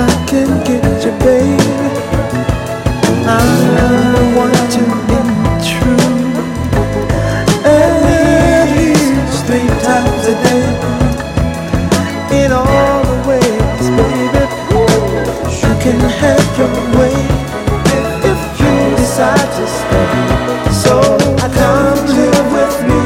I can get you, baby. I'm the one to be true. At least 3 times a day. In all the ways, baby, you can have your